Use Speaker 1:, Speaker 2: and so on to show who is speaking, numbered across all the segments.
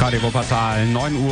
Speaker 1: Radio Wuppertal,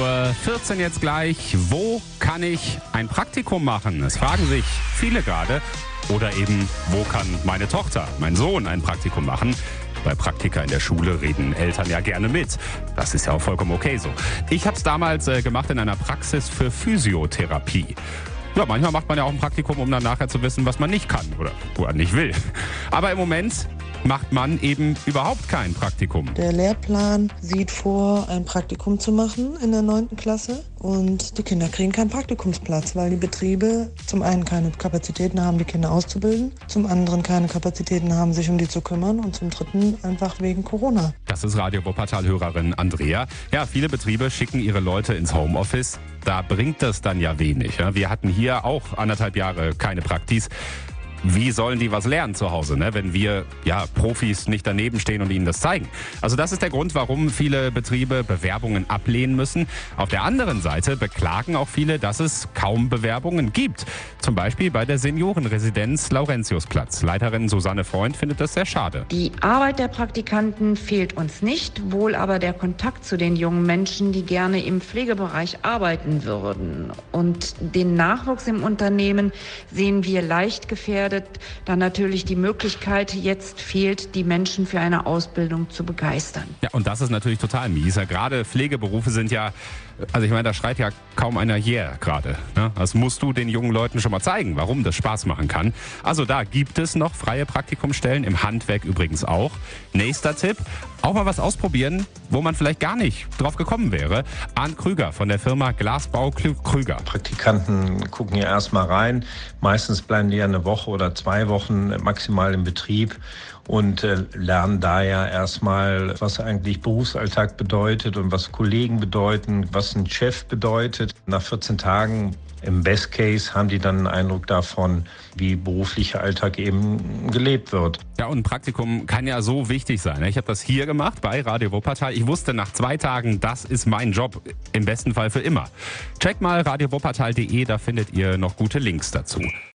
Speaker 1: 9:14 Uhr jetzt gleich. Wo kann ich ein Praktikum machen? Es fragen sich viele gerade. Oder eben, wo kann meine Tochter, mein Sohn ein Praktikum machen? Bei Praktika in der Schule reden Eltern ja gerne mit. Das ist ja auch vollkommen okay so. Ich habe es damals gemacht in einer Praxis für Physiotherapie. Ja, manchmal macht man ja auch ein Praktikum, um dann nachher zu wissen, was man nicht kann oder nicht will. Aber im Moment macht man eben überhaupt kein Praktikum.
Speaker 2: Der Lehrplan sieht vor, ein Praktikum zu machen in der 9. Klasse. Und die Kinder kriegen keinen Praktikumsplatz, weil die Betriebe zum einen keine Kapazitäten haben, die Kinder auszubilden, zum anderen keine Kapazitäten haben, sich um die zu kümmern und zum dritten einfach wegen Corona.
Speaker 1: Das ist Radio Wuppertal-Hörerin Andrea. Ja, viele Betriebe schicken ihre Leute ins Homeoffice. Da bringt das dann ja wenig. Wir hatten hier auch 1,5 Jahre keine Praktis. Wie sollen die was lernen zu Hause, ne? Wenn wir Profis nicht daneben stehen und ihnen das zeigen? Also das ist der Grund, warum viele Betriebe Bewerbungen ablehnen müssen. Auf der anderen Seite beklagen auch viele, dass es kaum Bewerbungen gibt. Zum Beispiel bei der Seniorenresidenz Laurentiusplatz. Leiterin Susanne Freund findet das sehr schade.
Speaker 3: Die Arbeit der Praktikanten fehlt uns nicht, wohl aber der Kontakt zu den jungen Menschen, die gerne im Pflegebereich arbeiten würden. Und den Nachwuchs im Unternehmen sehen wir leicht gefährdet, da natürlich die Möglichkeit jetzt fehlt, die Menschen für eine Ausbildung zu begeistern.
Speaker 1: Ja, und das ist natürlich total mies. Ja, gerade Pflegeberufe sind ja, also ich meine, da schreit ja kaum einer hier gerade. Ne? Das musst du den jungen Leuten schon mal zeigen, warum das Spaß machen kann. Also da gibt es noch freie Praktikumsstellen, im Handwerk übrigens auch. Nächster Tipp, auch mal was ausprobieren, wo man vielleicht gar nicht drauf gekommen wäre. Arndt Krüger von der Firma Glasbau Krüger.
Speaker 4: Praktikanten gucken ja erstmal rein. Meistens bleiben die ja eine Woche oder 2 Wochen maximal im Betrieb und lernen da ja erstmal, was eigentlich Berufsalltag bedeutet und was Kollegen bedeuten, was ein Chef bedeutet. Nach 14 Tagen im Best Case haben die dann einen Eindruck davon, wie beruflicher Alltag eben gelebt wird.
Speaker 1: Ja, und ein Praktikum kann ja so wichtig sein. Ich habe das hier gemacht bei Radio Wuppertal. Ich wusste nach 2 Tagen, das ist mein Job, im besten Fall für immer. Checkt mal radiowuppertal.de, da findet ihr noch gute Links dazu.